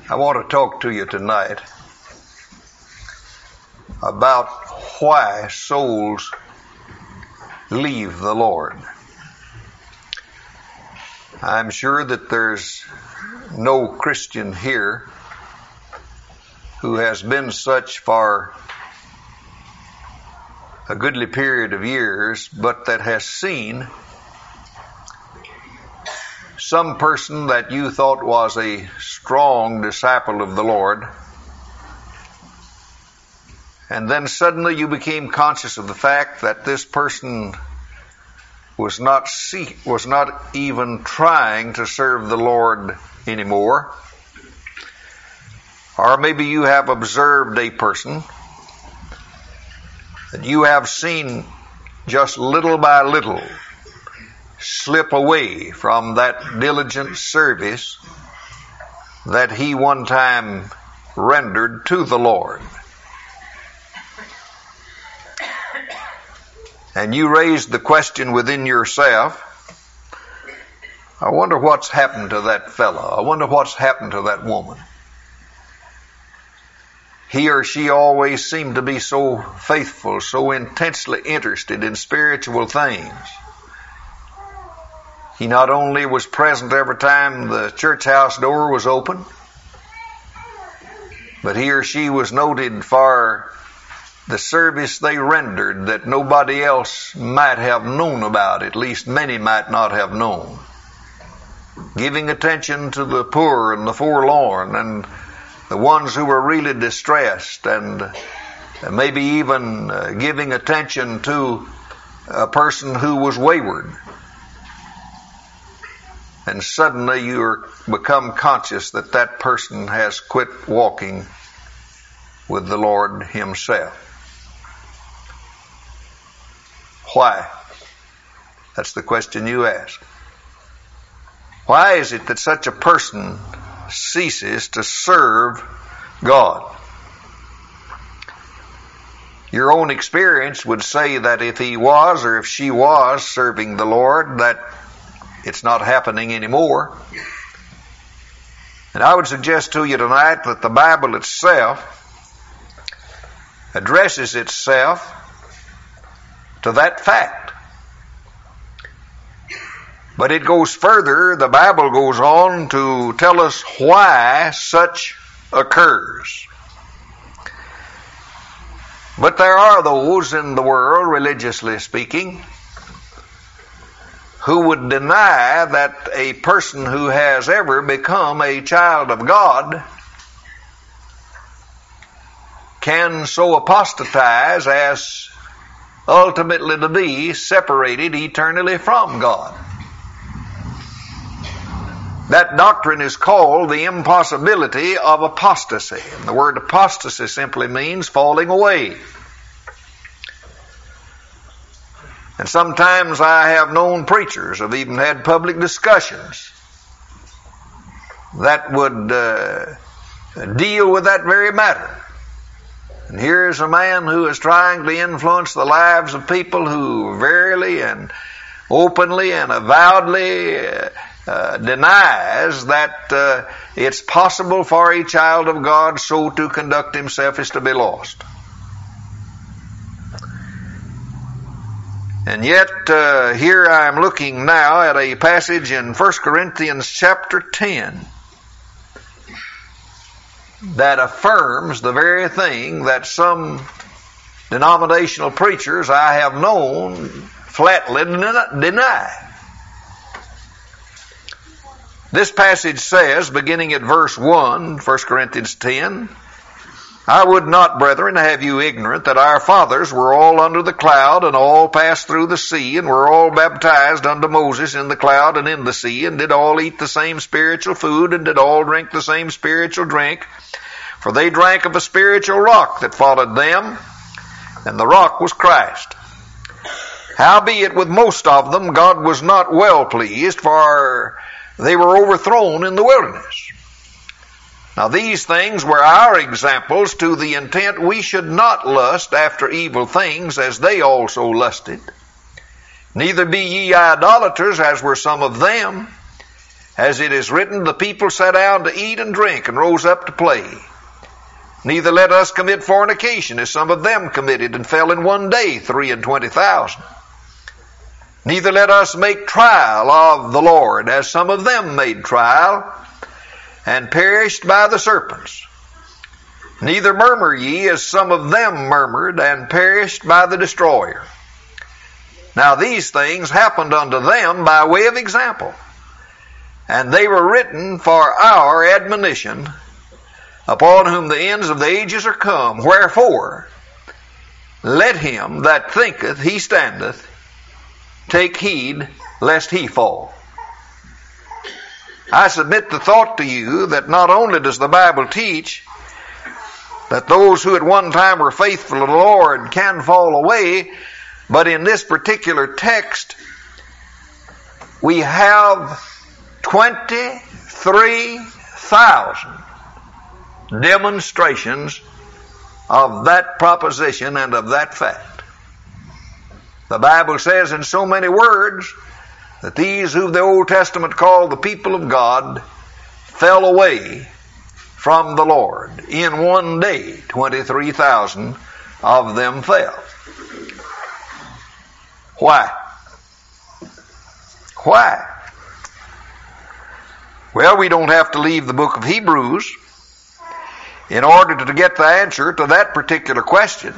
I want to talk to you tonight about why souls leave the Lord. I'm sure that there's no Christian here who has been such for a goodly period of years, but that has seen some person that you thought was a strong disciple of the Lord, and then suddenly you became conscious of the fact that this person was not even trying to serve the Lord anymore. Or maybe you have observed a person that you have seen just little by little slip away from that diligent service that he one time rendered to the Lord. And you raised the question within yourself, I wonder what's happened to that fellow. I wonder what's happened to that woman. He or she always seemed to be so faithful, so intensely interested in spiritual things. He not only was present every time the church house door was open, but he or she was noted for the service they rendered that nobody else might have known about, at least many might not have known. Giving attention to the poor and the forlorn and the ones who were really distressed, and maybe even giving attention to a person who was wayward. And suddenly you become conscious that that person has quit walking with the Lord Himself. Why? That's the question you ask. Why is it that such a person ceases to serve God? Your own experience would say that if he was or if she was serving the Lord, that it's not happening anymore. And I would suggest to you tonight that the Bible itself addresses itself to that fact. But it goes further. The Bible goes on to tell us why such occurs. But there are those in the world, religiously speaking, who would deny that a person who has ever become a child of God can so apostatize as ultimately to be separated eternally from God. That doctrine is called the impossibility of apostasy. And the word apostasy simply means falling away. And sometimes I have known preachers, have even had public discussions that would deal with that very matter. And here's a man who is trying to influence the lives of people who verily and openly and avowedly denies that it's possible for a child of God so to conduct himself as to be lost. And yet, here I'm looking now at a passage in 1 Corinthians chapter 10 that affirms the very thing that some denominational preachers I have known flatly deny. This passage says, beginning at verse 1, 1 Corinthians 10, I would not, brethren, have you ignorant that our fathers were all under the cloud, and all passed through the sea, and were all baptized unto Moses in the cloud and in the sea, and did all eat the same spiritual food, and did all drink the same spiritual drink. For they drank of a spiritual rock that followed them, and the rock was Christ. Howbeit with most of them God was not well pleased, for they were overthrown in the wilderness. Now these things were our examples, to the intent we should not lust after evil things as they also lusted. Neither be ye idolaters, as were some of them. As it is written, the people sat down to eat and drink and rose up to play. Neither let us commit fornication, as some of them committed, and fell in one day 23,000. Neither let us make trial of the Lord, as some of them made trial, and perished by the serpents. Neither murmur ye, as some of them murmured, and perished by the destroyer. Now these things happened unto them by way of example, and they were written for our admonition, upon whom the ends of the ages are come. Wherefore, let him that thinketh he standeth take heed lest he fall. I submit the thought to you that not only does the Bible teach that those who at one time were faithful to the Lord can fall away, but in this particular text we have 23,000 demonstrations of that proposition and of that fact. The Bible says in so many words that these who the Old Testament called the people of God fell away from the Lord. In one day, 23,000 of them fell. Why? Why? Well, we don't have to leave the book of Hebrews in order to get the answer to that particular question.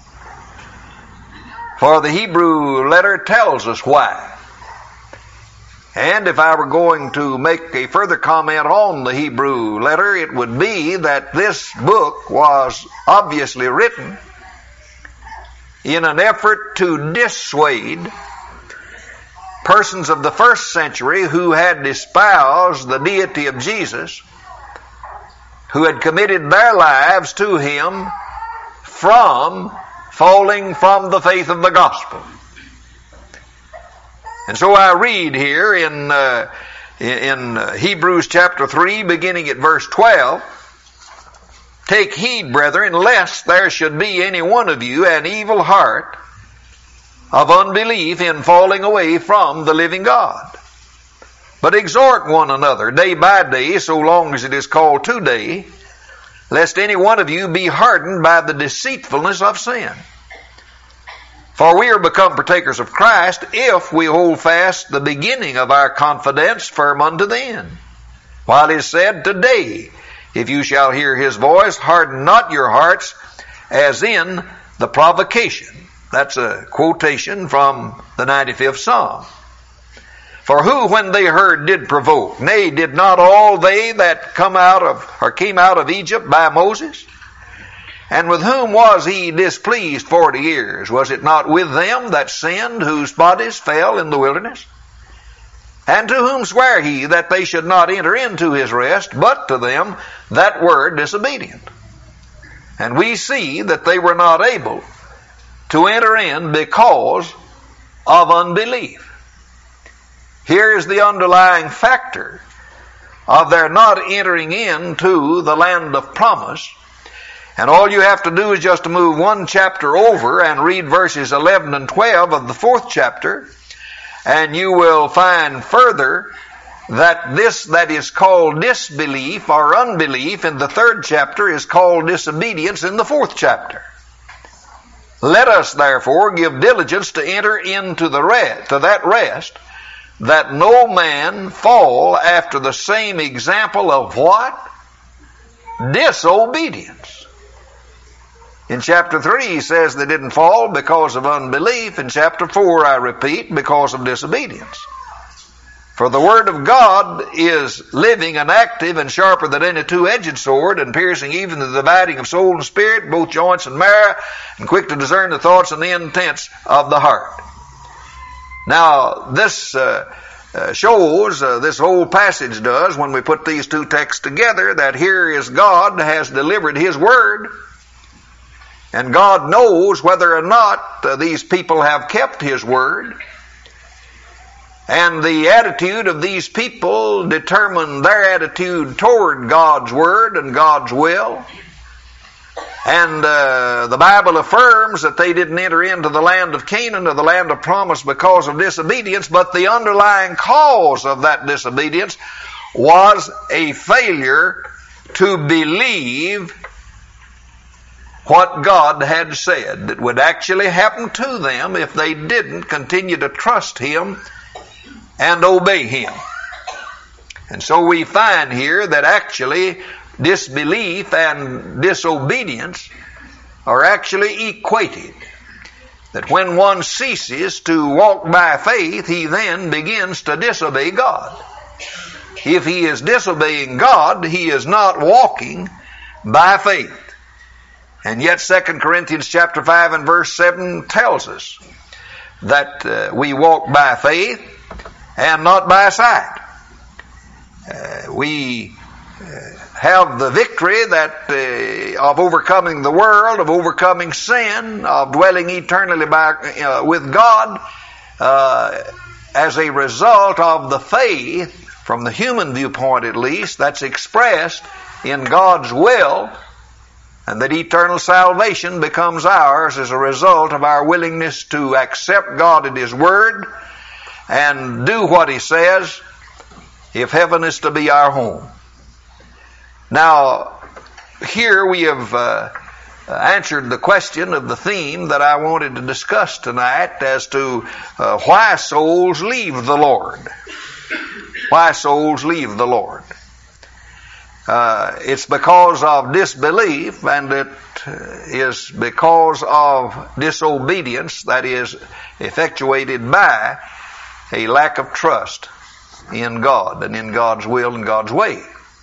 For the Hebrew letter tells us why. And if I were going to make a further comment on the Hebrew letter, it would be that this book was obviously written in an effort to dissuade persons of the first century who had espoused the deity of Jesus, who had committed their lives to him, from falling from the faith of the gospel. And so I read here in Hebrews chapter 3, beginning at verse 12, "Take heed, brethren, lest there should be any one of you an evil heart of unbelief in falling away from the living God. But exhort one another day by day, so long as it is called today, lest any one of you be hardened by the deceitfulness of sin. For we are become partakers of Christ, if we hold fast the beginning of our confidence firm unto the end. While it is said, today, if you shall hear his voice, harden not your hearts, as in the provocation." That's a quotation from the 95th Psalm. "For who, when they heard, did provoke? Nay, did not all they that came out of Egypt by Moses? And with whom was he displeased 40 years? Was it not with them that sinned, whose bodies fell in the wilderness? And to whom sware he that they should not enter into his rest, but to them that were disobedient? And we see that they were not able to enter in because of unbelief." Here is the underlying factor of their not entering into the land of promise. And all you have to do is just to move one chapter over and read verses 11 and 12 of the 4th chapter, and you will find further that this that is called disbelief or unbelief in the 3rd chapter is called disobedience in the 4th chapter. "Let us therefore give diligence to enter into that rest, that no man fall after the same example of" what? Disobedience. In chapter 3 he says they didn't fall because of unbelief. In chapter 4, I repeat, because of disobedience. "For the word of God is living and active and sharper than any two-edged sword, and piercing even to the dividing of soul and spirit, both joints and marrow, and quick to discern the thoughts and the intents of the heart." Now, this shows, this whole passage does, when we put these two texts together, that here is God has delivered his word, and God knows whether or not these people have kept his word. And the attitude of these people determine their attitude toward God's word and God's will. And the Bible affirms that they didn't enter into the land of Canaan or the land of promise because of disobedience, but the underlying cause of that disobedience was a failure to believe what God had said that would actually happen to them if they didn't continue to trust Him and obey Him. And so we find here that actually disbelief and disobedience are actually equated. That when one ceases to walk by faith, he then begins to disobey God. If he is disobeying God, he is not walking by faith. And yet 2 Corinthians chapter 5 and verse 7 tells us that we walk by faith and not by sight. We have the victory that of overcoming the world, of overcoming sin, of dwelling eternally with God as a result of the faith, from the human viewpoint at least, that's expressed in God's will, and that eternal salvation becomes ours as a result of our willingness to accept God at His Word and do what He says if heaven is to be our home. Now, here we have answered the question of the theme that I wanted to discuss tonight as to why souls leave the Lord. Why souls leave the Lord. It's because of disbelief, and it is because of disobedience that is effectuated by a lack of trust in God and in God's will and God's way.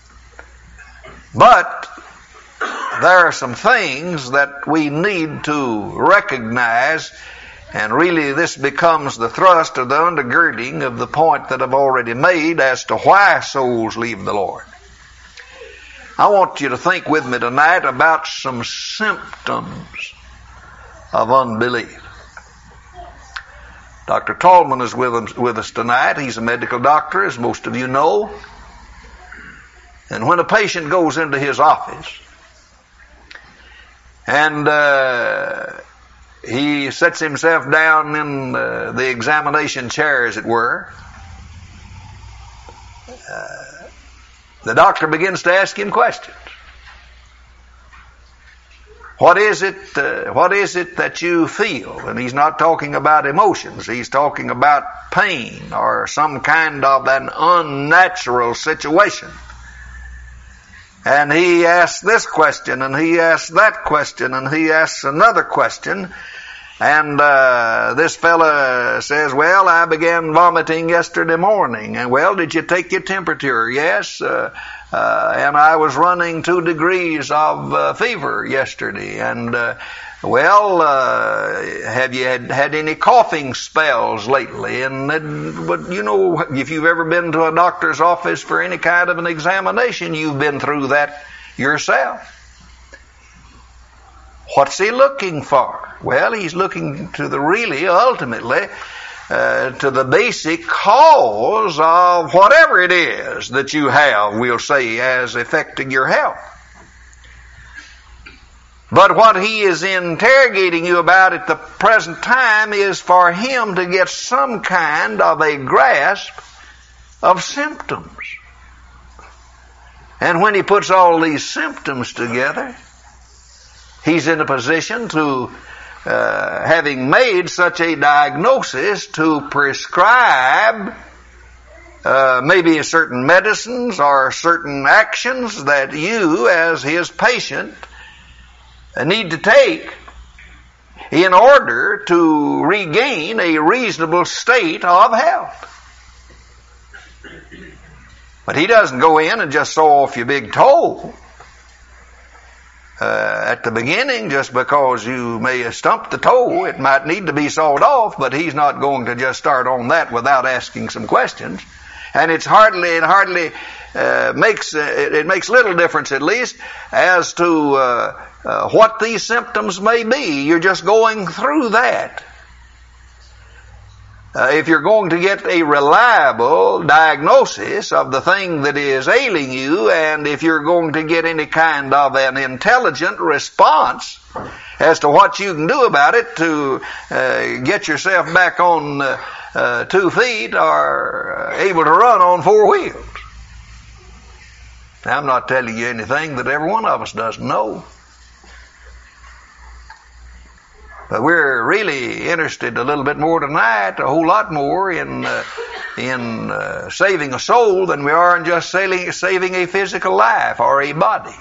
But there are some things that we need to recognize, and really this becomes the thrust or the undergirding of the point that I've already made as to why souls leave the Lord. I want you to think with me tonight about some symptoms of unbelief. Dr. Tallman is with us tonight. He's a medical doctor, as most of you know. And when a patient goes into his office and he sets himself down in the examination chair, as it were, the doctor begins to ask him questions. What is it that you feel? And he's not talking about emotions. He's talking about pain or some kind of an unnatural situation. And he asks this question, and he asks that question, and he asks another question. And this fella says, well, I began vomiting yesterday morning. And, well, did you take your temperature? Yes. And I was running 2 degrees of fever yesterday. And, have you had any coughing spells lately? And, you know, if you've ever been to a doctor's office for any kind of an examination, you've been through that yourself. What's he looking for? Well, he's looking to ultimately, to the basic cause of whatever it is that you have, we'll say, as affecting your health. But what he is interrogating you about at the present time is for him to get some kind of a grasp of symptoms. And when he puts all these symptoms together, he's in a position to, having made such a diagnosis, to prescribe maybe certain medicines or certain actions that you, as his patient, need to take in order to regain a reasonable state of health. But he doesn't go in and just saw off your big toe at the beginning. Just because you may have stumped the toe, it might need to be sawed off, but he's not going to just start on that without asking some questions. And it makes little difference, at least, as to what these symptoms may be. You're just going through that. if you're going to get a reliable diagnosis of the thing that is ailing you, and if you're going to get any kind of an intelligent response as to what you can do about it to get yourself back on 2 feet or able to run on 4 wheels. Now, I'm not telling you anything that every one of us doesn't know. But we're really interested a little bit more tonight, a whole lot more in saving a soul than we are in just saving a physical life or a body.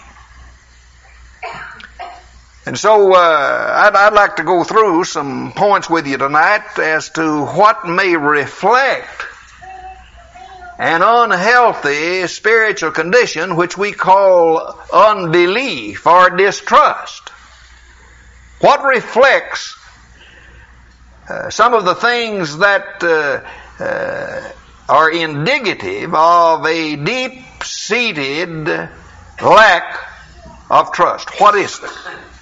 And so I'd like to go through some points with you tonight as to what may reflect an unhealthy spiritual condition which we call unbelief or distrust. What reflects some of the things that are indicative of a deep-seated lack of trust? What is that?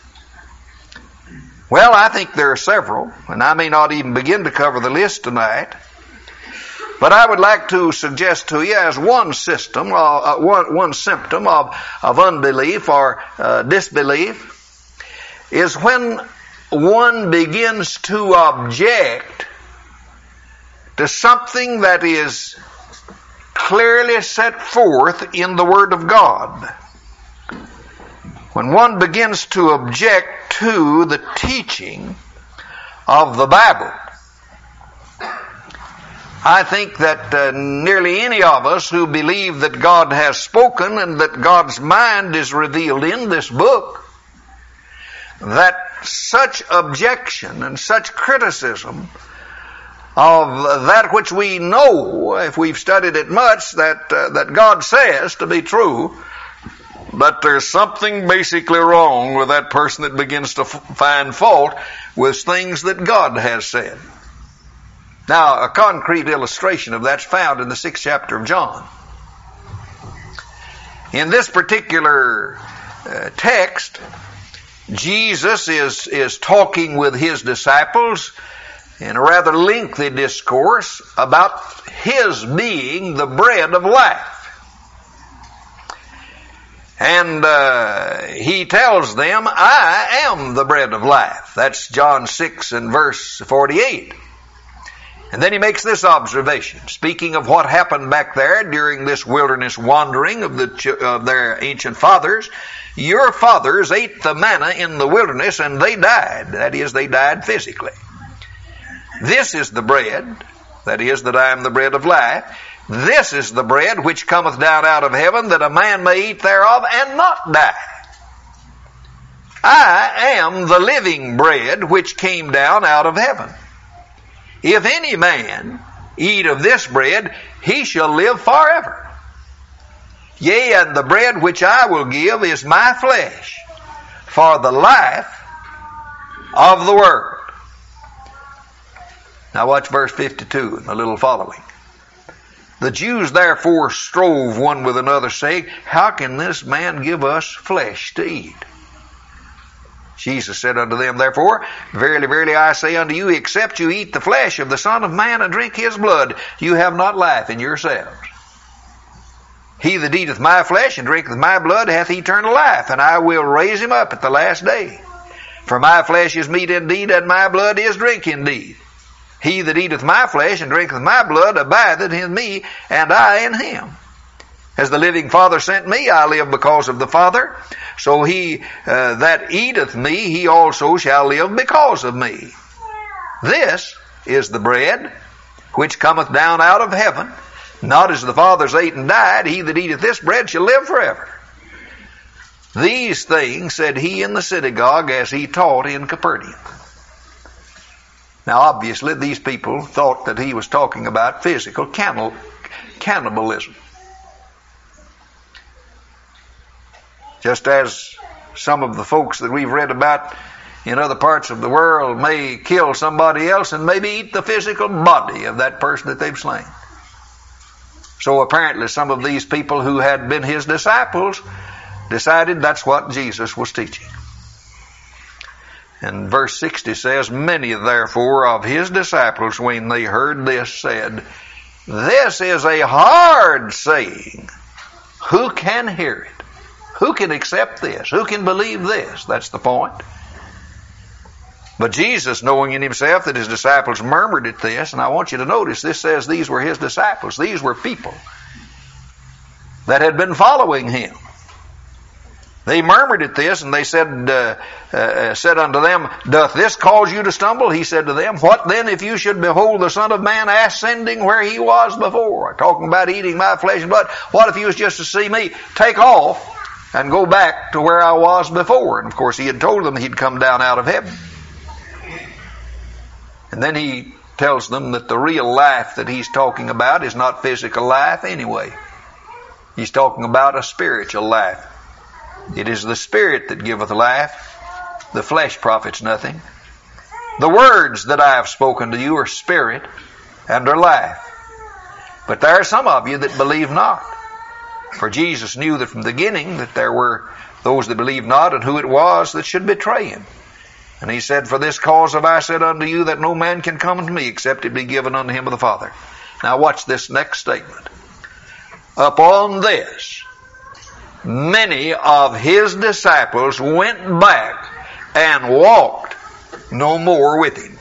Well, I think there are several, and I may not even begin to cover the list tonight. But I would like to suggest to you as one symptom of unbelief or disbelief is when one begins to object to something that is clearly set forth in the Word of God. When one begins to object to the teaching of the Bible. I think that nearly any of us who believe that God has spoken and that God's mind is revealed in this book, that such objection and such criticism of that which we know, if we've studied it much, that God says to be true, but there's something basically wrong with that person that begins to find fault with things that God has said. Now, a concrete illustration of that's found in the 6th chapter of John. In this particular text, Jesus is talking with his disciples in a rather lengthy discourse about his being the bread of life. And he tells them, I am the bread of life. That's John 6 and verse 48. And then he makes this observation, speaking of what happened back there during this wilderness wandering of their ancient fathers. Your fathers ate the manna in the wilderness and they died. That is, they died physically. This is the bread, that is, that I am the bread of life. This is the bread which cometh down out of heaven, that a man may eat thereof and not die. I am the living bread which came down out of heaven. If any man eat of this bread, he shall live forever. Yea, and the bread which I will give is my flesh, for the life of the world. Now watch verse 52 and a little following. The Jews therefore strove one with another, saying, How can this man give us flesh to eat? Jesus said unto them, Therefore, verily, verily, I say unto you, except you eat the flesh of the Son of Man and drink his blood, you have not life in yourselves. He that eateth my flesh and drinketh my blood hath eternal life, and I will raise him up at the last day. For my flesh is meat indeed, and my blood is drink indeed. He that eateth my flesh and drinketh my blood abideth in me, and I in him. As the living Father sent me, I live because of the Father. So he that eateth me, he also shall live because of me. This is the bread which cometh down out of heaven, not as the fathers ate and died. He that eateth this bread shall live forever. These things said he in the synagogue as he taught in Capernaum. Now obviously these people thought that he was talking about physical cannibalism. Just as some of the folks that we've read about in other parts of the world may kill somebody else and maybe eat the physical body of that person that they've slain. So apparently some of these people who had been his disciples decided that's what Jesus was teaching. And verse 60 says, many therefore of his disciples, when they heard this, said, this is a hard saying. Who can hear it? Who can accept this? Who can believe this? That's the point. But Jesus, knowing in himself that his disciples murmured at this, and I want you to notice, this says these were his disciples. These were people that had been following him. They murmured at this, and they said unto them, doth this cause you to stumble? He said to them, what then if you should behold the Son of Man ascending where he was before? Talking about eating my flesh and blood. What if you was just to see me take off and go back to where I was before? And of course he had told them he'd come down out of heaven. And then he tells them that the real life that he's talking about is not physical life anyway. He's talking about a spiritual life. It is the Spirit that giveth life. The flesh profits nothing. The words that I have spoken to you are spirit and are life. But there are some of you that believe not. For Jesus knew that from the beginning that there were those that believed not, and who it was that should betray him. And he said, for this cause have I said unto you, that no man can come unto me, except it be given unto him of the Father. Now watch this next statement. Upon this, many of his disciples went back and walked no more with him.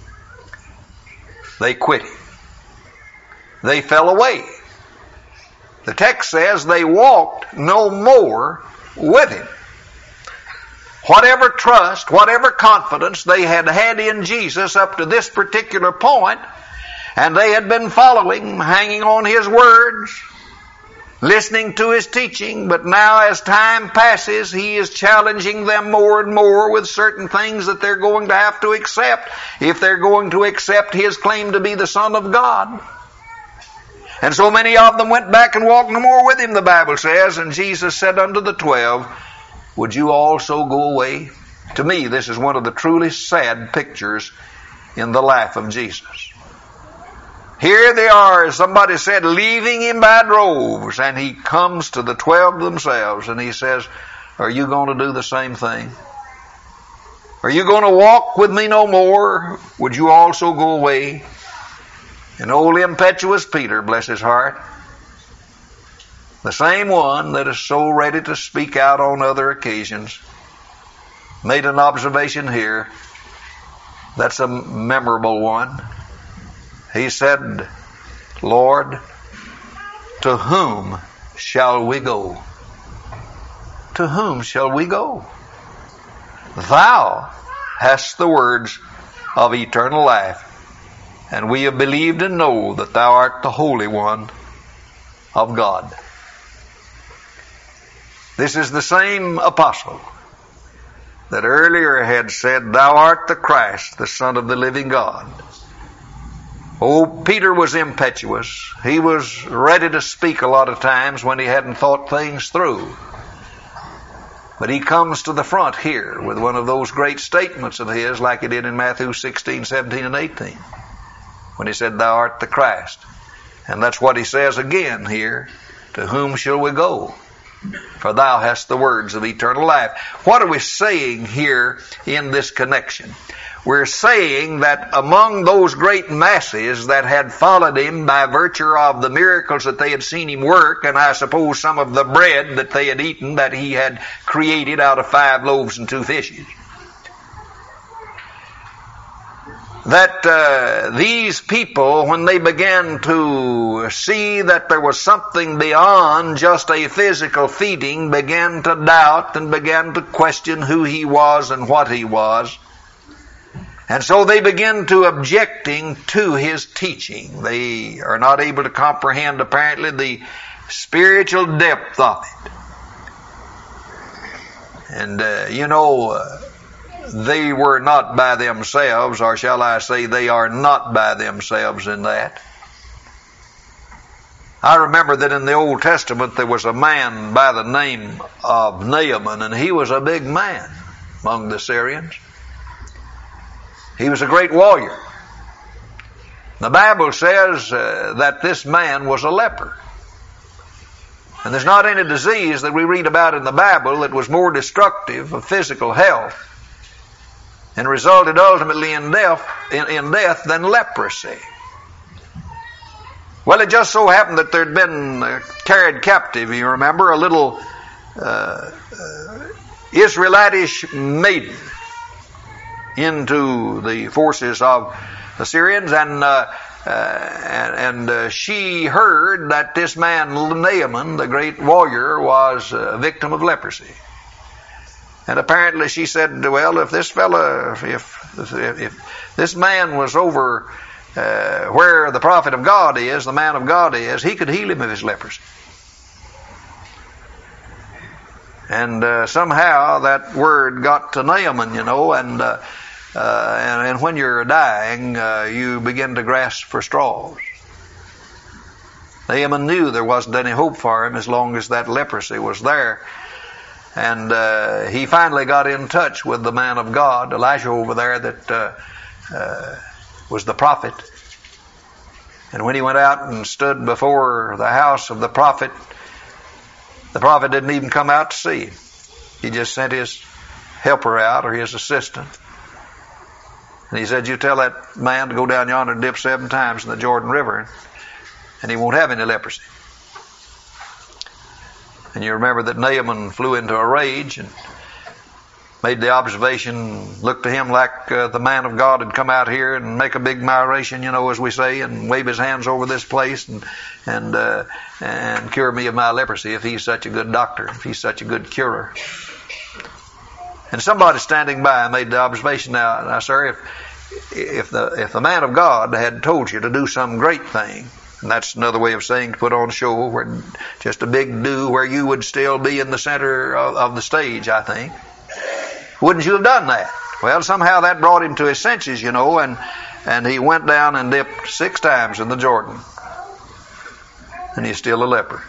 They quit him. They fell away. The text says they walked no more with him. Whatever trust, whatever confidence they had had in Jesus up to this particular point, and they had been following, hanging on his words, listening to his teaching, but now as time passes, he is challenging them more and more with certain things that they're going to have to accept if they're going to accept his claim to be the Son of God. And so many of them went back and walked no more with him, the Bible says, and Jesus said unto the 12, would you also go away? To me, this is one of the truly sad pictures in the life of Jesus. Here they are, as somebody said, leaving him by droves, and he comes to the 12 themselves, and he says, are you going to do the same thing? Are you going to walk with me no more? Would you also go away? And old impetuous Peter, bless his heart, the same one that is so ready to speak out on other occasions, made an observation here. That's a memorable one. He said, Lord, to whom shall we go? To whom shall we go? Thou hast the words of eternal life, and we have believed and know that thou art the Holy One of God. This is the same apostle that earlier had said, thou art the Christ, the Son of the living God. Oh, Peter was impetuous. He was ready to speak a lot of times when he hadn't thought things through. But he comes to the front here with one of those great statements of his, like he did in Matthew 16, 17, and 18, when he said, thou art the Christ. And that's what he says again here, to whom shall we go? For thou hast the words of eternal life. What are we saying here in this connection? We're saying that among those great masses that had followed him by virtue of the miracles that they had seen him work, and I suppose some of the bread that they had eaten that he had created out of 5 loaves and 2 fishes, that these people, when they began to see that there was something beyond just a physical feeding, began to doubt and began to question who he was and what he was. And so they begin to objecting to his teaching. They are not able to comprehend, apparently, the spiritual depth of it. And, they were not by themselves, or shall I say, they are not by themselves in that. I remember that in the Old Testament there was a man by the name of Naaman, and he was a big man among the Syrians. He was a great warrior. The Bible says that this man was a leper. And there's not any disease that we read about in the Bible that was more destructive of physical health and resulted ultimately in death than leprosy. Well, it just so happened that there'd been carried captive, you remember, a little Israelitish maiden into the forces of the Syrians, and she heard that this man Naaman, the great warrior, was a victim of leprosy. And apparently she said, well, if this fella, if this man was over where the prophet of God is, the man of God is, he could heal him of his leprosy. And somehow that word got to Naaman, and when you're dying, you begin to grasp for straws. Naaman knew there wasn't any hope for him as long as that leprosy was there. And he finally got in touch with the man of God, Elijah over there, that was the prophet. And when he went out and stood before the house of the prophet didn't even come out to see him. He just sent his helper out, or his assistant. And he said, you tell that man to go down yonder and dip 7 times in the Jordan River, and he won't have any leprosy. And you remember that Naaman flew into a rage and made the observation, looked to him like the man of God had come out here and make a big miration, as we say, and wave his hands over this place and cure me of my leprosy if he's such a good doctor, if he's such a good curer. And somebody standing by made the observation, now sir, if the man of God had told you to do some great thing, and that's another way of saying to put on a show, where just a big do where you would still be in the center of the stage, I think, wouldn't you have done that? Well, somehow that brought him to his senses, and he went down and dipped 6 times in the Jordan. And he's still a leper.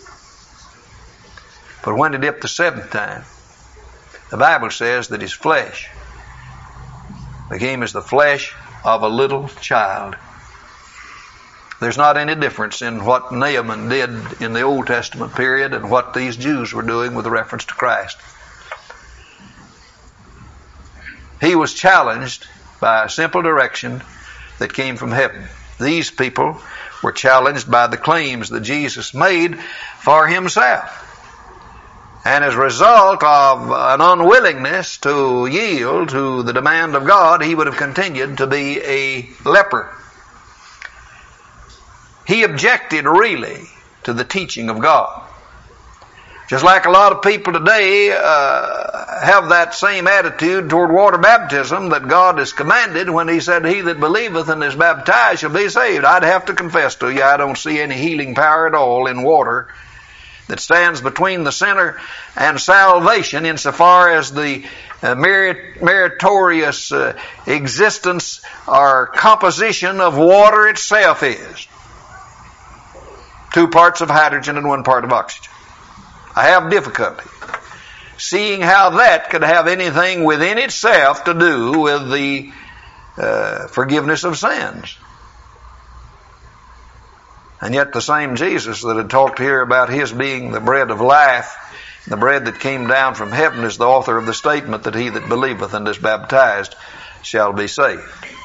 But when he dipped the 7th time, the Bible says that his flesh became as the flesh of a little child. There's not any difference in what Naaman did in the Old Testament period and what these Jews were doing with reference to Christ. He was challenged by a simple direction that came from heaven. These people were challenged by the claims that Jesus made for himself. And as a result of an unwillingness to yield to the demand of God, he would have continued to be a leper. He objected really to the teaching of God. Just like a lot of people today have that same attitude toward water baptism that God has commanded when he said, he that believeth and is baptized shall be saved. I'd have to confess to you, I don't see any healing power at all in water that stands between the sinner and salvation insofar as the meritorious existence or composition of water itself is. 2 parts of hydrogen and 1 part of oxygen. I have difficulty seeing how that could have anything within itself to do with the forgiveness of sins. And yet the same Jesus that had talked here about his being the bread of life, the bread that came down from heaven, is the author of the statement that he that believeth and is baptized shall be saved.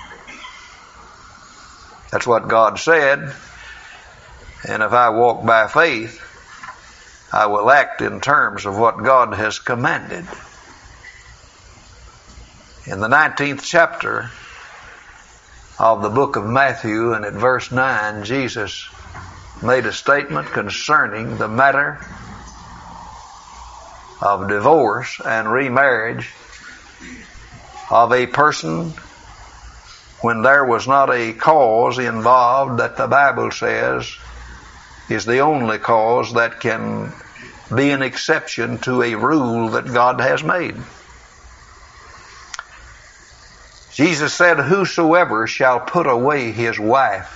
That's what God said. And if I walk by faith, I will act in terms of what God has commanded. In the 19th chapter of the book of Matthew, and at verse 9, Jesus made a statement concerning the matter of divorce and remarriage of a person when there was not a cause involved that the Bible says is the only cause that can be an exception to a rule that God has made. Jesus said, whosoever shall put away his wife,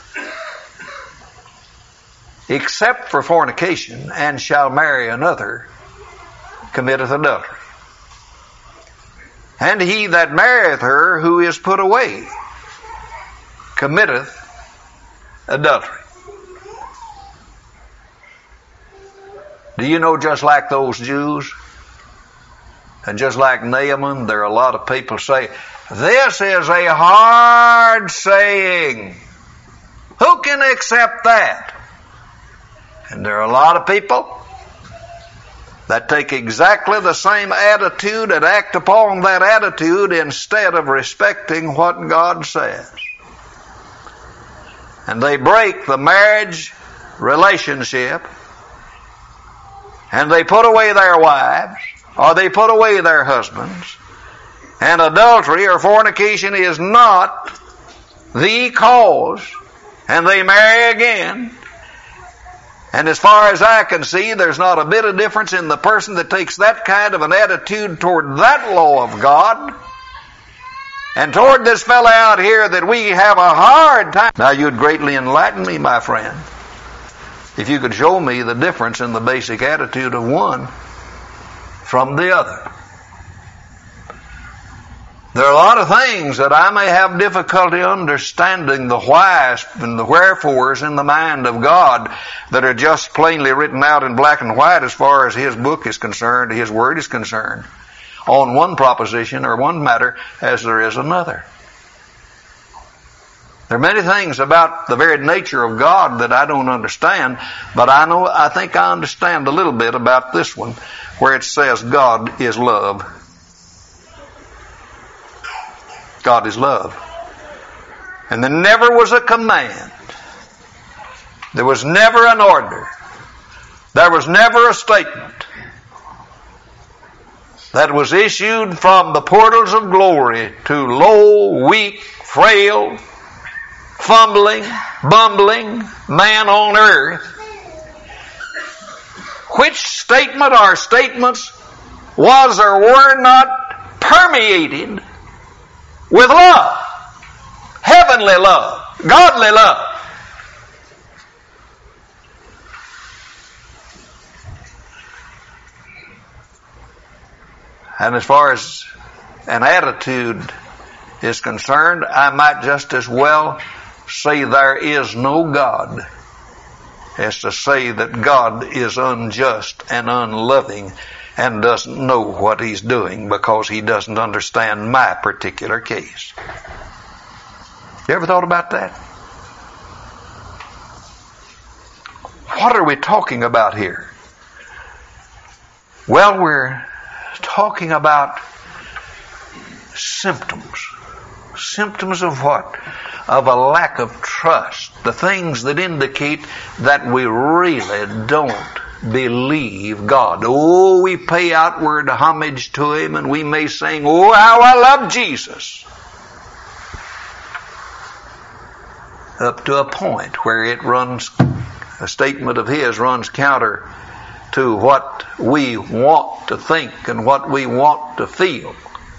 except for fornication, and shall marry another, committeth adultery. And he that marrieth her who is put away, committeth adultery. Do you know, just like those Jews And just like Naaman, there are a lot of people say, this is a hard saying. Who can accept that? And there are a lot of people that take exactly the same attitude and act upon that attitude instead of respecting what God says. And they break the marriage relationship, and they put away their wives, or they put away their husbands. And adultery or fornication is not the cause, and they marry again. And as far as I can see, there's not a bit of difference in the person that takes that kind of an attitude toward that law of God and toward this fellow out here that we have a hard time. Now, you'd greatly enlighten me, my friend, if you could show me the difference in the basic attitude of one from the other. There are a lot of things that I may have difficulty understanding the whys and the wherefores in the mind of God that are just plainly written out in black and white as far as His book is concerned, His Word is concerned, on one proposition or one matter as there is another. There are many things about the very nature of God that I don't understand, but I think I understand a little bit about this one, where it says God is love. God is love. And there never was a command. There was never an order. There was never a statement that was issued from the portals of glory to low, weak, frail, fumbling, bumbling man on earth. Which statement or statements was or were not permeated with love, heavenly love, godly love. And as far as an attitude is concerned, I might just as well say there is no God as to say that God is unjust and unloving and doesn't know what He's doing because He doesn't understand my particular case. You ever thought about that? What are we talking about here? Well, we're talking about symptoms. Symptoms of what? Of a lack of trust. The things that indicate that we really don't believe God. Oh, we pay outward homage to Him and we may sing, oh, how I love Jesus. Up to a point where it runs, a statement of His runs counter to what we want to think and what we want to feel.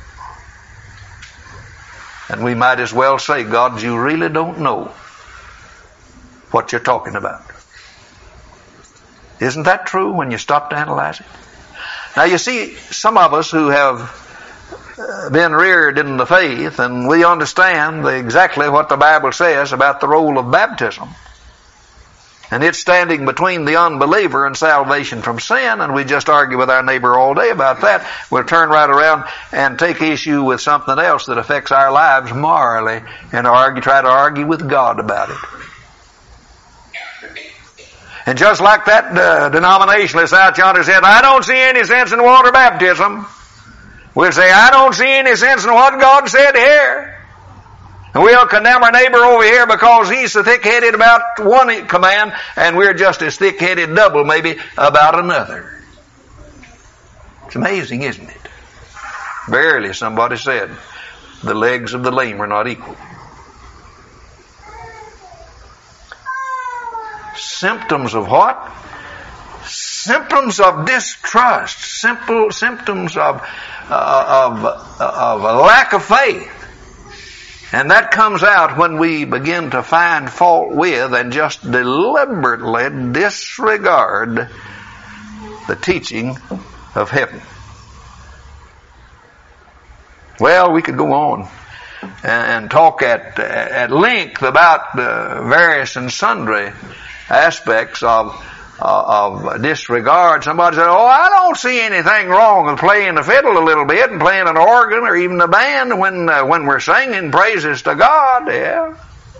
And we might as well say, God, you really don't know what you're talking about. Isn't that true when you stop to analyze it? Now you see, some of us who have been reared in the faith, and we understand exactly what the Bible says about the role of baptism. And it's standing between the unbeliever and salvation from sin, and we just argue with our neighbor all day about that. We'll turn right around and take issue with something else that affects our lives morally and try to argue with God about it. And just like that denominationalist out yonder said, I don't see any sense in water baptism. We'll say, I don't see any sense in what God said here. And we'll condemn our neighbor over here because he's so thick-headed about one command, and we're just as thick-headed double maybe about another. It's amazing, isn't it? Verily, somebody said, the legs of the lame are not equal. Symptoms of what? Symptoms of distrust. Symptoms of a lack of faith. And that comes out when we begin to find fault with and just deliberately disregard the teaching of heaven. Well, we could go on and talk at length about the various and sundry aspects of disregard. Somebody said, "Oh, I don't see anything wrong with playing the fiddle a little bit and playing an organ or even the band when we're singing praises to God." Yeah.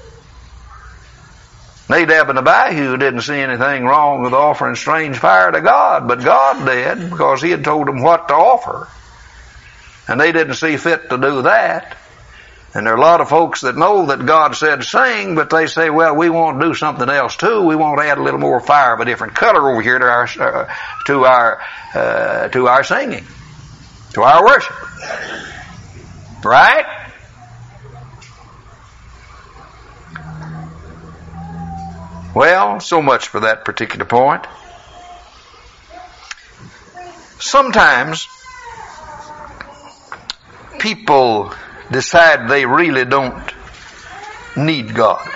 Nadab and Abihu didn't see anything wrong with offering strange fire to God, but God did, because He had told them what to offer. And they didn't see fit to do that. And there are a lot of folks that know that God said sing, but they say, "Well, we want to do something else too. We want to add a little more fire of a different color over here to our singing, to our worship." Right? Well, so much for that particular point. Sometimes people decide they really don't need God.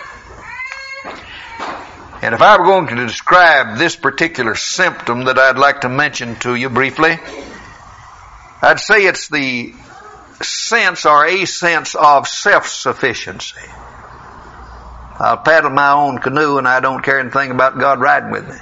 And if I were going to describe this particular symptom that I'd like to mention to you briefly, I'd say it's the sense or a sense of self-sufficiency. I'll paddle my own canoe and I don't care anything about God riding with me.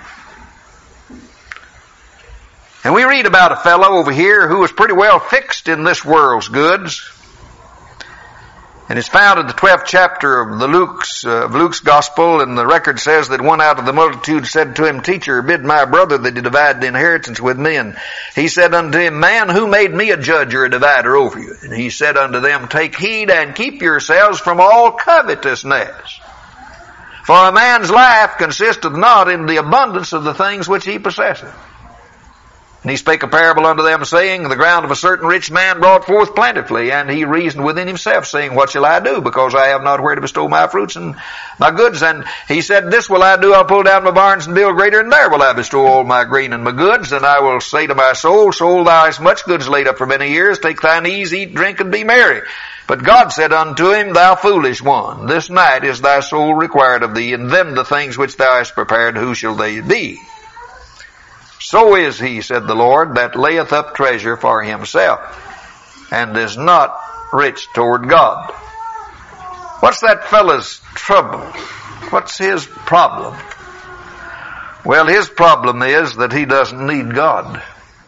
And we read about a fellow over here who was pretty well fixed in this world's goods. And it's found in the 12th chapter of Luke's Gospel, and the record says that one out of the multitude said to him, "Teacher, bid my brother that he divide the inheritance with me." And he said unto him, "Man, who made me a judge or a divider over you?" And he said unto them, "Take heed and keep yourselves from all covetousness. For a man's life consisteth not in the abundance of the things which he possesseth." And he spake a parable unto them, saying, "The ground of a certain rich man brought forth plentifully, and he reasoned within himself, saying, What shall I do? Because I have not where to bestow my fruits and my goods. And he said, This will I do, I'll pull down my barns and build greater, and there will I bestow all my grain and my goods. And I will say to my soul, Soul, thou hast much goods laid up for many years. Take thine ease, eat, drink, and be merry. But God said unto him, Thou foolish one, this night is thy soul required of thee, and then the things which thou hast prepared, who shall they be? So is he, said the Lord, that layeth up treasure for himself, and is not rich toward God. What's that fellow's trouble? What's his problem? Well, his problem is that he doesn't need God.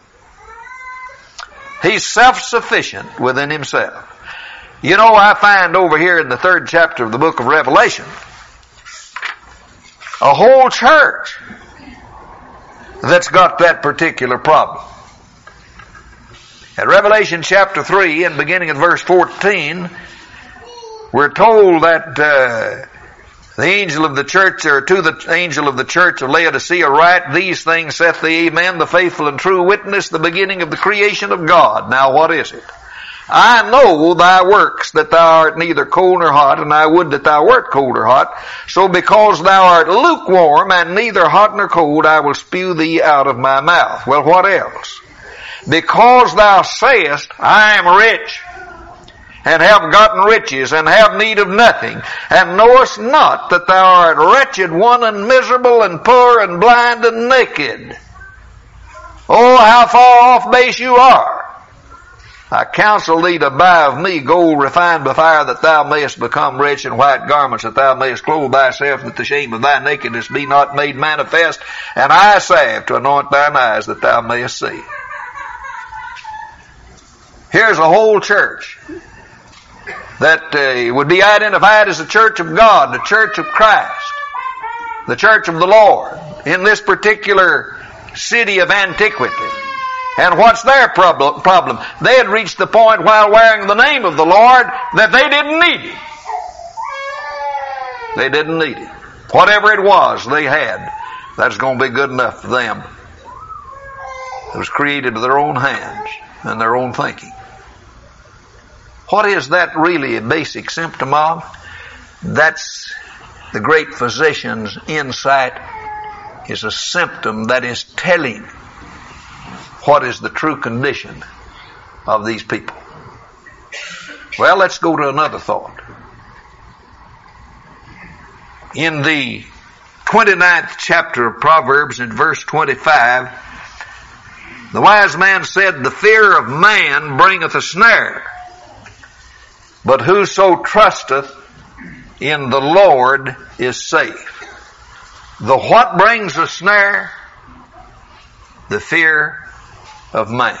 He's self-sufficient within himself. You know, I find over here in the 3rd chapter of the book of Revelation, a whole church that's got that particular problem. At Revelation chapter 3 and beginning at verse 14, we're told that the angel of the church, or to the angel of the church of Laodicea write, These things saith the Amen, the faithful and true witness, the beginning of the creation of God. Now what is it? I know thy works, that thou art neither cold nor hot, and I would that thou wert cold or hot. So because thou art lukewarm, and neither hot nor cold, I will spew thee out of my mouth. Well, what else? Because thou sayest, I am rich, and have gotten riches, and have need of nothing, and knowest not that thou art wretched one, and miserable, and poor, and blind, and naked. Oh, how far off base you are! I counsel thee to buy of me gold refined by fire, that thou mayest become rich, and white garments, that thou mayest clothe thyself, that the shame of thy nakedness be not made manifest, and eye salve to anoint thine eyes, that thou mayest see. Here's a whole church that would be identified as the church of God, the church of Christ, the church of the Lord, in this particular city of antiquity. And what's their problem? They had reached the point while wearing the name of the Lord that they didn't need Him. They didn't need Him. Whatever it was they had, that's going to be good enough for them. It was created with their own hands and their own thinking. What is that really a basic symptom of? That's the great physician's insight, is a symptom that is telling what is the true condition of these people. Well, let's go to another thought. In the 29th chapter of Proverbs, in verse 25, the wise man said, The fear of man bringeth a snare, but whoso trusteth in the Lord is safe. The what brings a snare? the fear of man.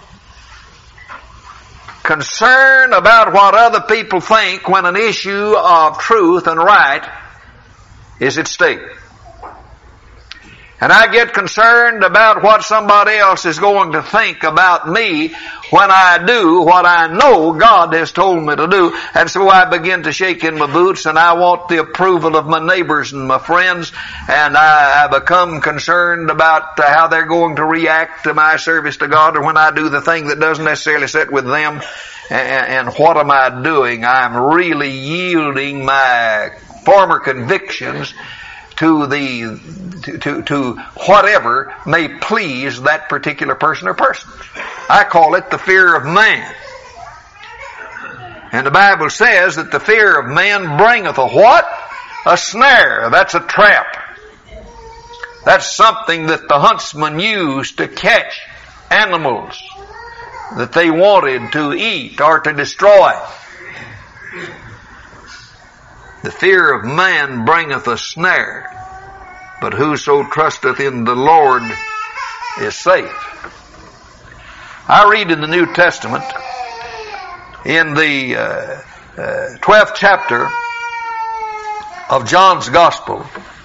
Concern about what other people think when an issue of truth and right is at stake. And I get concerned about what somebody else is going to think about me when I do what I know God has told me to do. And so I begin to shake in my boots, and I want the approval of my neighbors and my friends, and I become concerned about how they're going to react to my service to God, or when I do the thing that doesn't necessarily sit with them. And what am I doing? I'm really yielding my former convictions to whatever may please that particular person or persons. I call it the fear of man. And the Bible says that the fear of man bringeth a what? A snare. That's a trap. That's something that the huntsman used to catch animals that they wanted to eat or to destroy. The fear of man bringeth a snare, but whoso trusteth in the Lord is safe. I read in the New Testament, in the 12th chapter of John's Gospel,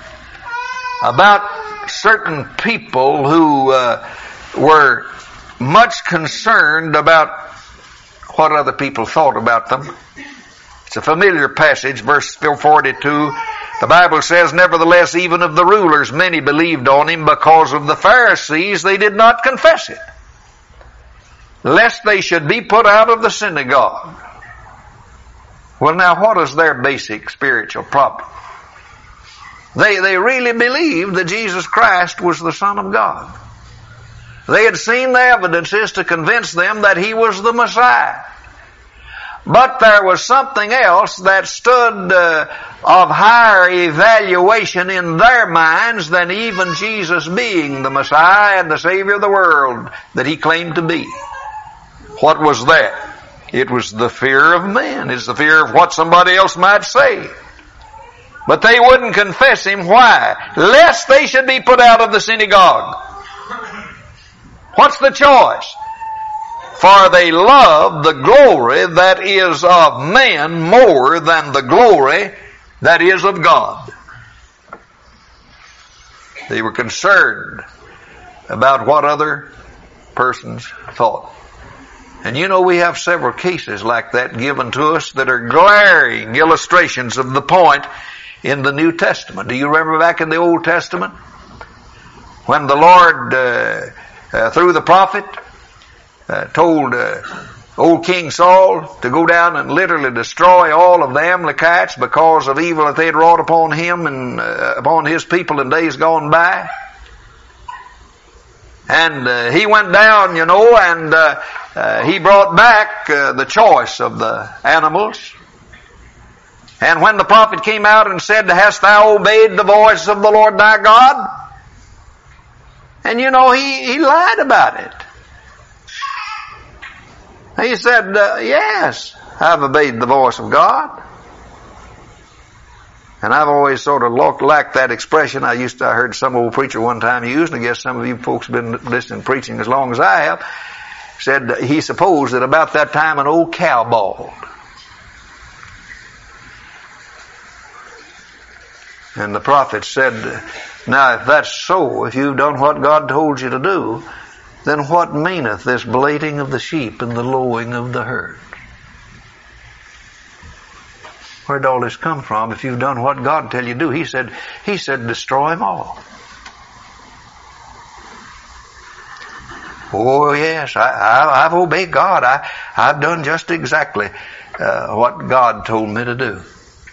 about certain people who were much concerned about what other people thought about them. It's a familiar passage, verse 42. The Bible says, nevertheless, even of the rulers, many believed on him. Because of the Pharisees, they did not confess it, lest they should be put out of the synagogue. Well, now, what is their basic spiritual problem? They really believed that Jesus Christ was the Son of God. They had seen the evidences to convince them that he was the Messiah. But there was something else that stood of higher evaluation in their minds than even Jesus being the Messiah and the Savior of the world that he claimed to be. What was that? It was the fear of man. It's the fear of what somebody else might say. But they wouldn't confess him. Why? Lest they should be put out of the synagogue. What's the choice? For they love the glory that is of man more than the glory that is of God. They were concerned about what other persons thought. And you know, we have several cases like that given to us that are glaring illustrations of the point in the New Testament. Do you remember back in the Old Testament when the Lord through the prophet told old King Saul to go down and literally destroy all of the Amalekites because of evil that they had wrought upon him and upon his people in days gone by? And he went down, you know, and he brought back the choice of the animals. And when the prophet came out and said, hast thou obeyed the voice of the Lord thy God? And you know, he lied about it. He said, yes, I've obeyed the voice of God. And I've always sort of liked that expression. I heard some old preacher one time use, and I guess some of you folks have been listening to preaching as long as I have, said he supposed that about that time an old cow bawled. And the prophet said, now if that's so, if you've done what God told you to do, then what meaneth this bleating of the sheep and the lowing of the herd? Where'd all this come from if you've done what God tell you to do? He said, destroy them all. Oh yes, I've obeyed God. I've done just exactly what God told me to do.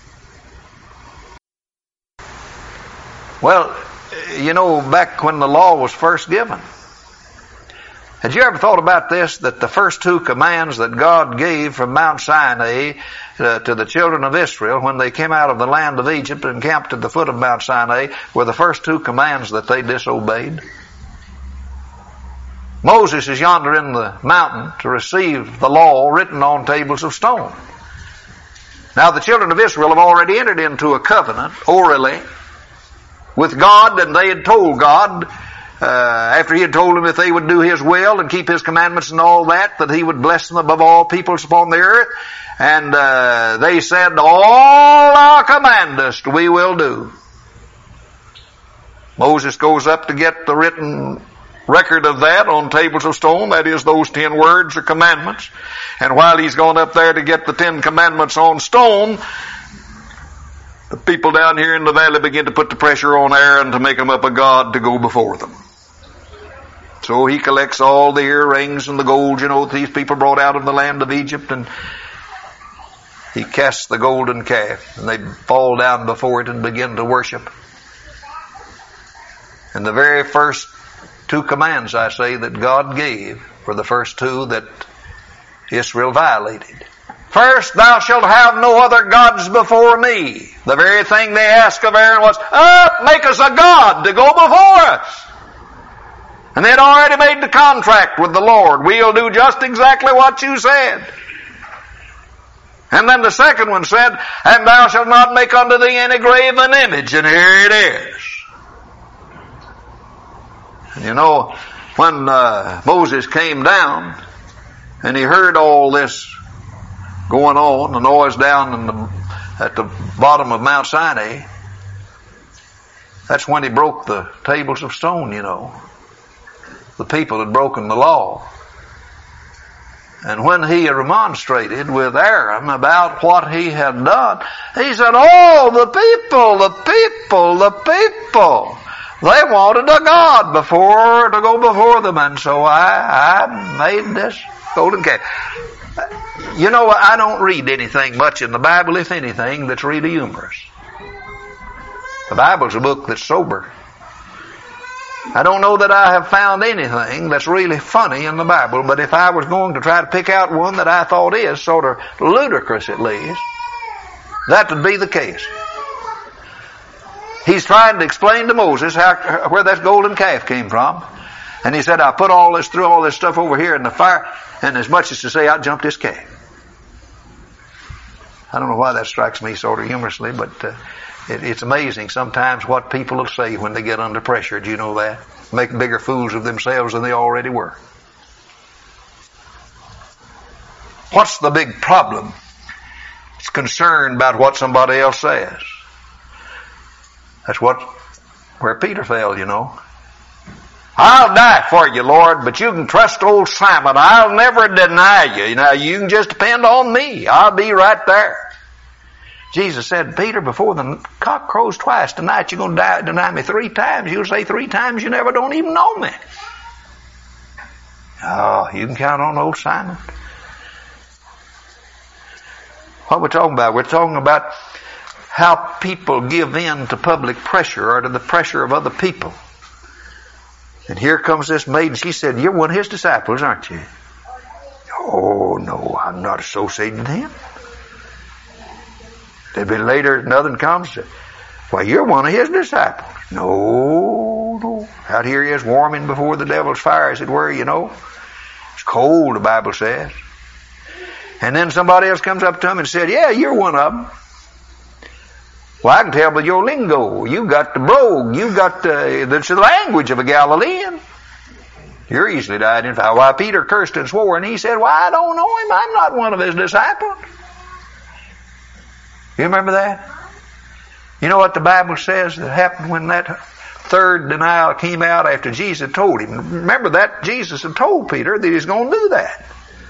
Well, you know, back when the law was first given, had you ever thought about this, that the first two commands that God gave from Mount Sinai to the children of Israel when they came out of the land of Egypt and camped at the foot of Mount Sinai were the first two commands that they disobeyed? Moses is yonder in the mountain to receive the law written on tables of stone. Now the children of Israel have already entered into a covenant orally with God, and they had told God after he had told them if they would do his will and keep his commandments and all that, that he would bless them above all peoples upon the earth. And they said, all thou commandest we will do. Moses goes up to get the written record of that on tables of stone. That is, those 10 words or commandments. And while he's gone up there to get the 10 commandments on stone, the people down here in the valley begin to put the pressure on Aaron to make him up a god to go before them. So he collects all the earrings and the gold, that these people brought out of the land of Egypt, and he casts the golden calf, and they fall down before it and begin to worship. And the very first 2 commands, I say, that God gave were the first 2 that Israel violated. First, thou shalt have no other gods before me. The very thing they asked of Aaron was, up, make us a god to go before us. And they had already made the contract with the Lord. We'll do just exactly what you said. And then the second one said, and thou shalt not make unto thee any graven image. And here it is. And when Moses came down and he heard all this going on, the noise down at the bottom of Mount Sinai, that's when he broke the tables of stone, The people had broken the law. And when he remonstrated with Aaron about what he had done, he said, oh, the people, they wanted a god to go before them, and so I made this golden calf. I don't read anything much in the Bible, if anything, that's really humorous. The Bible's a book that's sober. I don't know that I have found anything that's really funny in the Bible, but if I was going to try to pick out one that I thought is sort of ludicrous at least, that would be the case. He's trying to explain to Moses where that golden calf came from. And he said, I threw all this stuff over here in the fire, and as much as to say, I jumped this calf. I don't know why that strikes me sort of humorously, but it's amazing sometimes what people will say when they get under pressure. Do you know that? Make bigger fools of themselves than they already were. What's the big problem? It's concerned about what somebody else says. That's where Peter fell, I'll die for you, Lord, but you can trust old Simon. I'll never deny you. Now, you can just depend on me. I'll be right there. Jesus said, Peter, before the cock crows twice tonight, you're going to deny me 3 times. You'll say 3 times you never don't even know me. Oh, you can count on old Simon. What we're talking about? We're talking about how people give in to public pressure or to the pressure of other people. And here comes this maiden. She said, you're one of his disciples, aren't you? Oh, no, I'm not associated with him. A bit later, another one comes. Well, you're one of his disciples. No. Out here he is warming before the devil's fire, as it were, It's cold, the Bible says. And then somebody else comes up to him and said, yeah, you're one of them. Well, I can tell by your lingo. You got the brogue. You got the language of a Galilean. You're easily identified. Why, Peter cursed and swore, and he said, well, I don't know him. I'm not one of his disciples. You remember that? You know what the Bible says that happened when that third denial came out after Jesus told him? Remember that Jesus had told Peter that he's going to do that.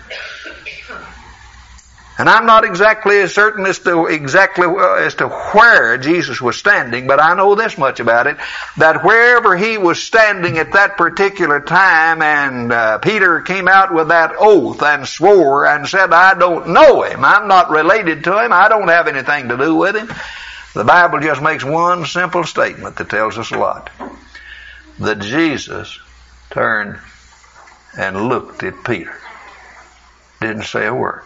And I'm not exactly as certain as to where Jesus was standing, but I know this much about it, that wherever he was standing at that particular time, and Peter came out with that oath and swore and said, I don't know him, I'm not related to him, I don't have anything to do with him. The Bible just makes one simple statement that tells us a lot. That Jesus turned and looked at Peter. Didn't say a word.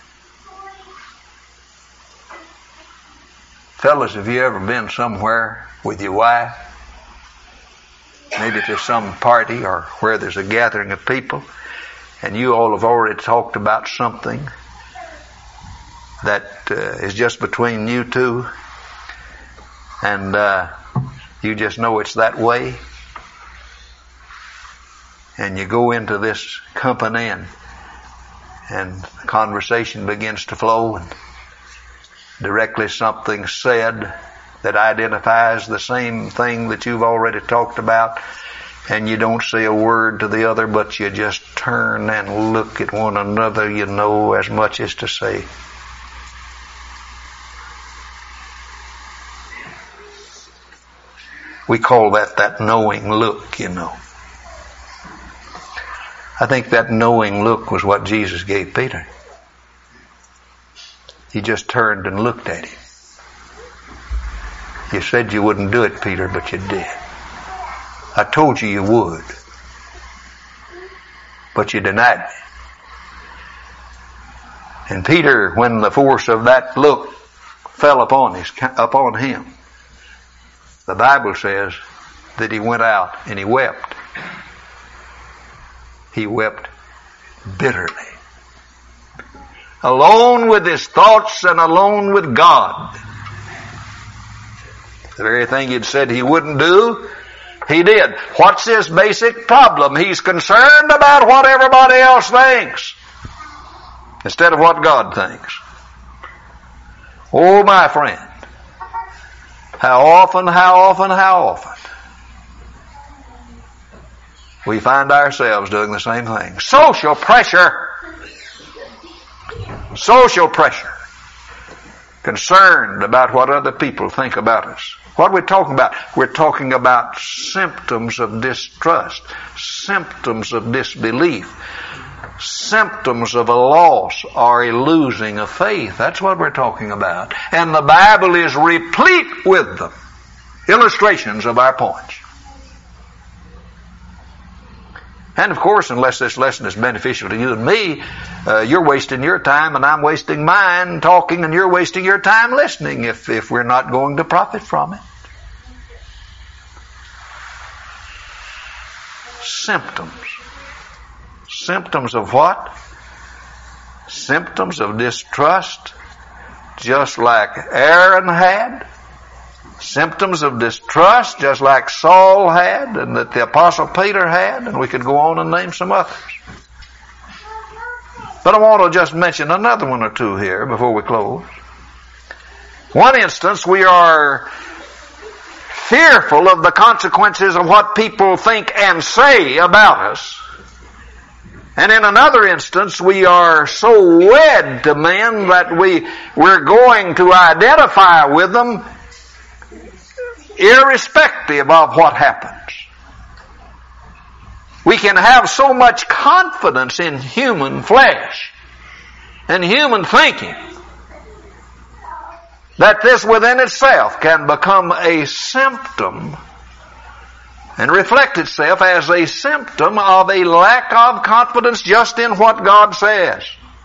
Fellas, have you ever been somewhere with your wife? Maybe to some party or where there's a gathering of people, and you all have already talked about something that is just between you two, and you just know it's that way. and you go into this company and conversation begins to flow, and directly something's said that identifies the same thing that you've already talked about, and you don't say a word to the other, but you just turn and look at one another, you know, as much as to say, we call that knowing look, you know. I think that knowing look was what Jesus gave Peter. He just turned and looked at him. You said you wouldn't do it, Peter, but you did. I told you you would, but you denied me. And Peter, when the force of that look fell upon him, the Bible says that he went out and he wept. He wept bitterly. Alone with his thoughts and alone with God. The very thing he'd said he wouldn't do, he did. What's his basic problem? He's concerned about what everybody else thinks instead of what God thinks. Oh, my friend. How often we find ourselves doing the same thing. Social pressure. Concerned about what other people think about us. What are we talking about? We're talking about symptoms of distrust, symptoms of disbelief, symptoms of a loss or a losing of faith. That's what we're talking about. And the Bible is replete with them. Illustrations of our points. And of course, unless this lesson is beneficial to you and me, you're wasting your time and I'm wasting mine talking, and you're wasting your time listening if we're not going to profit from it. Symptoms. Symptoms of what? Symptoms of distrust, just like Aaron had. Symptoms of distrust, just like Saul had, and that the Apostle Peter had, and we could go on and name some others. But I want to just mention another one or two here before we close. One instance, we are fearful of the consequences of what people think and say about us. And in another instance, we are so wed to men that we're going to identify with them irrespective of what happens. We can have so much confidence in human flesh and human thinking that this within itself can become a symptom and reflect itself as a symptom of a lack of confidence just in what God says.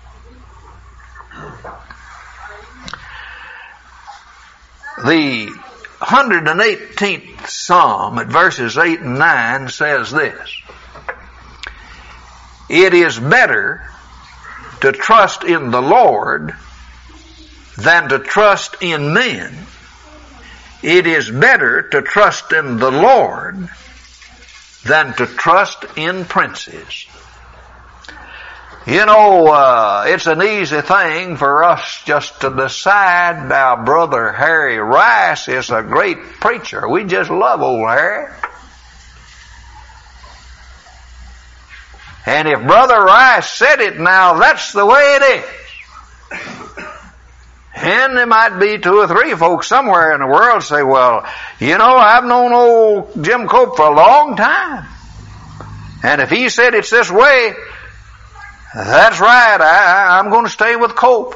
The 118th Psalm at verses 8 and 9 says this: it is better to trust in the Lord than to trust in men. It is better to trust in the Lord than to trust in princes. You know, it's an easy thing for us just to decide, now Brother Harry Rice is a great preacher. We just love old Harry. And if Brother Rice said it, now that's the way it is. And there might be 2 or 3 folks somewhere in the world say, well, you know, I've known old Jim Cope for a long time. And if he said it's this way, that's right, I'm going to stay with Cope.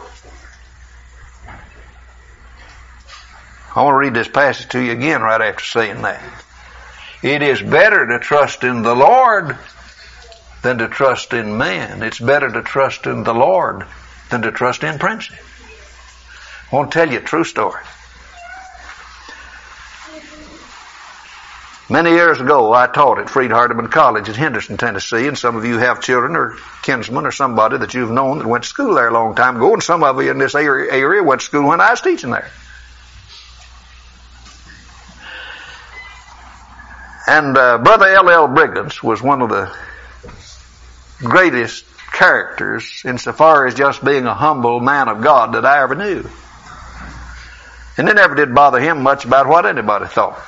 I want to read this passage to you again right after saying that. It is better to trust in the Lord than to trust in man. It's better to trust in the Lord than to trust in princes. I want to tell you a true story. Many years ago, I taught at Freed Hardeman College in Henderson, Tennessee, and some of you have children or kinsmen or somebody that you've known that went to school there a long time ago, and some of you in this area went to school when I was teaching there. And Brother L.L. Briggins was one of the greatest characters insofar as just being a humble man of God that I ever knew. And it never did bother him much about what anybody thought,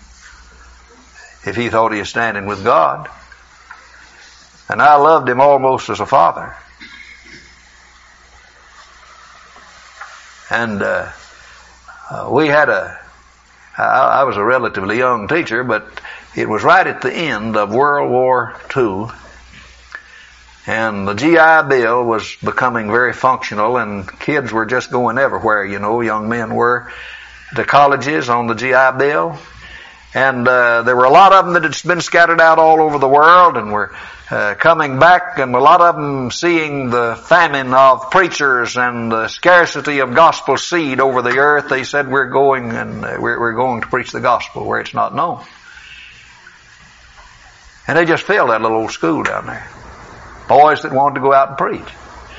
if he thought he was standing with God. And I loved him almost as a father. And we had I was a relatively young teacher, but it was right at the end of World War II. And the GI Bill was becoming very functional, and kids were just going everywhere, young men were, to colleges on the GI Bill. And there were a lot of them that had been scattered out all over the world and were coming back, and a lot of them seeing the famine of preachers and the scarcity of gospel seed over the earth. They said, we're going to preach the gospel where it's not known. And they just filled that little old school down there. Boys that wanted to go out and preach.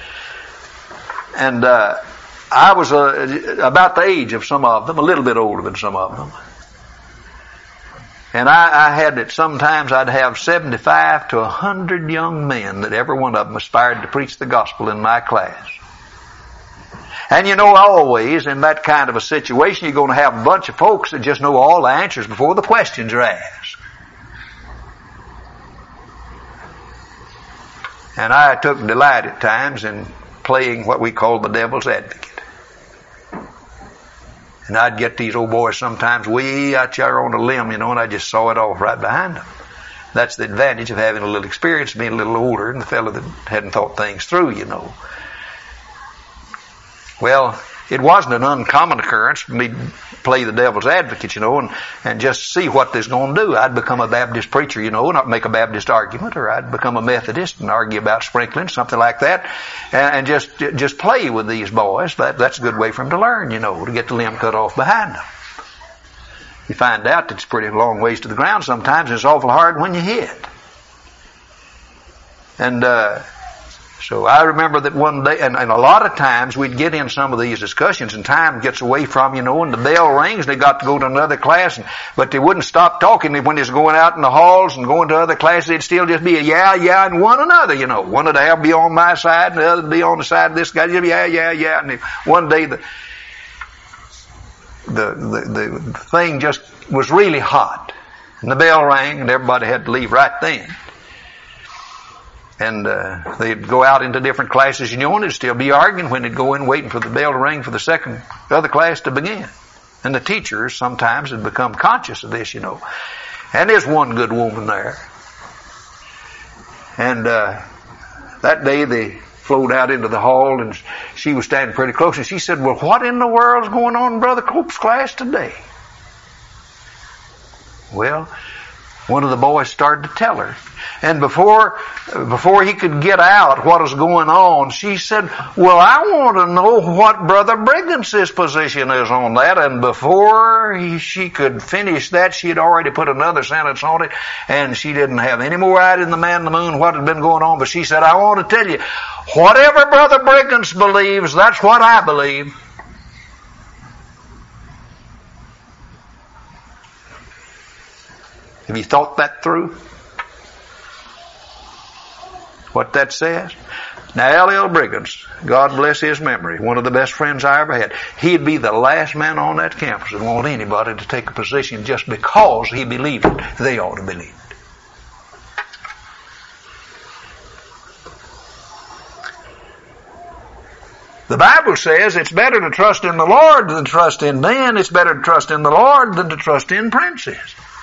And I was about the age of some of them, a little bit older than some of them. And I had it, sometimes I'd have 75 to 100 young men that every one of them aspired to preach the gospel in my class. And always in that kind of a situation, you're going to have a bunch of folks that just know all the answers before the questions are asked. And I took delight at times in playing what we call the devil's advocate. And I'd get these old boys sometimes way out there on a limb, and I just saw it off right behind them. That's the advantage of having a little experience, being a little older, and the fellow that hadn't thought things through, Well, it wasn't an uncommon occurrence for me to play the devil's advocate, and just see what they's going to do. I'd become a Baptist preacher, not make a Baptist argument, or I'd become a Methodist and argue about sprinkling, something like that, and just play with these boys. That's a good way for them to learn, to get the limb cut off behind them. You find out that it's pretty long ways to the ground sometimes, and it's awful hard when you hit. And so I remember that one day, and a lot of times we'd get in some of these discussions, and time gets away from and the bell rings, and they got to go to another class, but they wouldn't stop talking when they was going out in the halls and going to other classes. It'd still just be a yeah, and one another, One would have be on my side, and the other would be on the side of this guy. Just yeah. And one day the thing just was really hot, and the bell rang, and everybody had to leave right then. And they'd go out into different classes, and they'd still be arguing when they'd go in waiting for the bell to ring for the other class to begin. And the teachers sometimes had become conscious of this, And there's one good woman there. And that day they flowed out into the hall, and she was standing pretty close, and she said, well, what in the world's going on in Brother Cope's class today? Well, one of the boys started to tell her. And before he could get out what was going on, she said, well, I want to know what Brother Briggins's position is on that. And before she could finish that, she had already put another sentence on it, and she didn't have any more idea than the man in the moon what had been going on. But she said, I want to tell you, whatever Brother Briggins believes, that's what I believe. Have you thought that through? What that says? Now, L.L. Briggins, God bless his memory, one of the best friends I ever had, he'd be the last man on that campus that want anybody to take a position just because he believed it. They ought to believe it. The Bible says it's better to trust in the Lord than to trust in men. It's better to trust in the Lord than to trust in princes.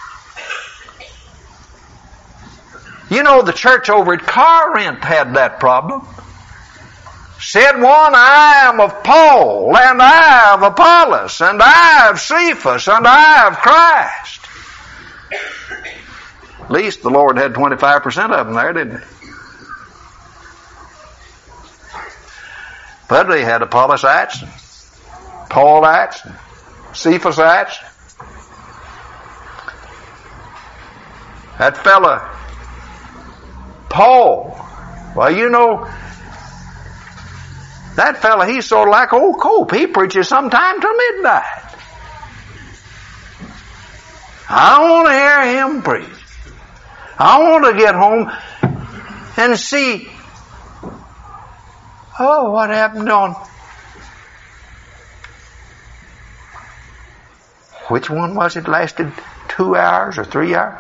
The church over at Corinth had that problem. Said one, I am of Paul, and I of Apollos, and I of Cephas, and I of Christ. At least the Lord had 25% of them there, didn't he? But they had Apollos-ites, and Paul-ites, and Cephas-ites. That fella Paul, well, that fella, he's sort of like old Cope. He preaches sometime till midnight. I want to hear him preach. I want to get home and see, oh, what happened on which one was it lasted 2 hours or 3 hours?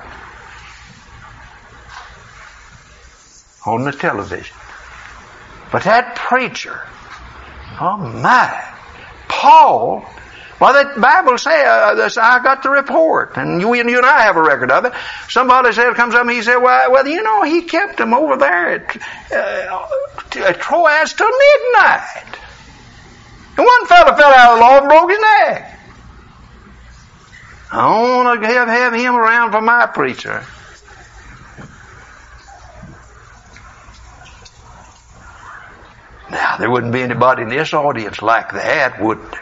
On the television. But that preacher, oh my, Paul, well, that Bible says, I got the report, and you and I have a record of it. Somebody comes up and he said, well, you know, he kept them over there at Troas till midnight. And one fellow fell out of the law and broke his neck. I don't want to have him around for my preacher. Now, there wouldn't be anybody in this audience like that, would there?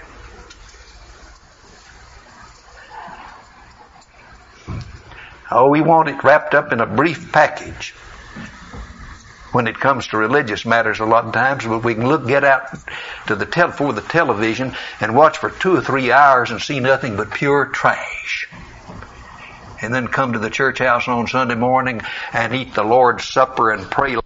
Oh, we want it wrapped up in a brief package when it comes to religious matters a lot of times, but we can get out to the for the television and watch for 2 or 3 hours and see nothing but pure trash. And then come to the church house on Sunday morning and eat the Lord's Supper and pray